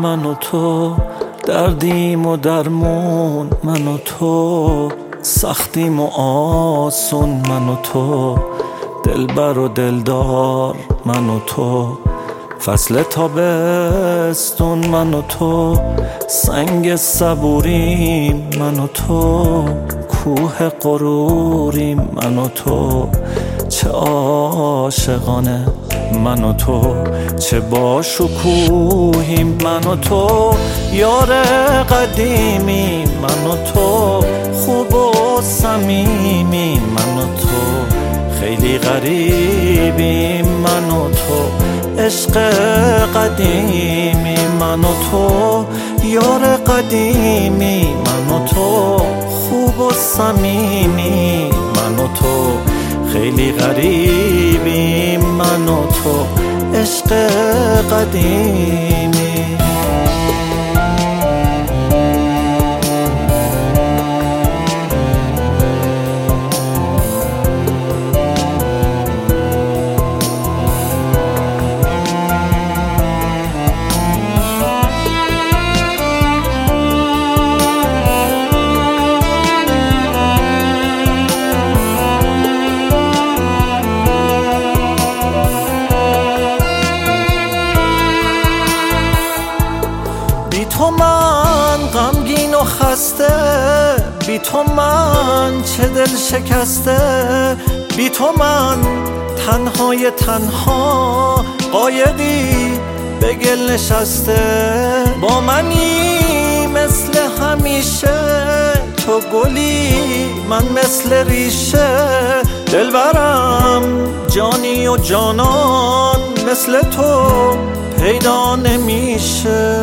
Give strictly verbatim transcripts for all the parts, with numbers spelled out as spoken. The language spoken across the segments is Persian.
من و تو، دردیم و درمون من و تو، سختیم و آسون من و تو، دلبر و دلدار من و تو، فصل تابستون من و تو، سنگ صبوریم من و تو، کوه غروریم من و تو، چه عاشقانه من و تو، چه با شکوهیم من و تو، یار قدیمی من و تو، خوب و صمیمی من و تو، خیلی غریبیم من و تو، عشق قدیمی من و تو، یار قدیمی من و تو، خوب و صمیمی من و تو، خیلی غریبیم من و تو، عشق قدیمی. بی تو من غمگین و خسته، بی تو من چه دل شکسته، بی تو من تنهای تنها، قایقی به گل نشسته، با منی مثل همیشه، تو گلی من مثل ریشه، دلبرم جانی و جانان، مثل تو پیدا نمیشه،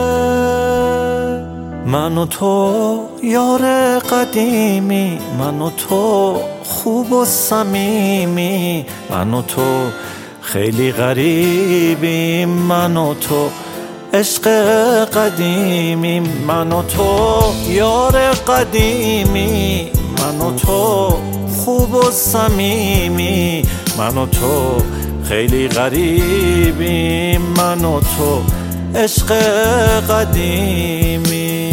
من و تو یار قدیمی من و تو، خوب و صمیمی من و تو، خیلی غریبیم من و تو، عشق قدیمی من و تو، یار قدیمی من و تو، خوب و صمیمی من و تو، خیلی غریبیم من و تو، عشق قدیمی.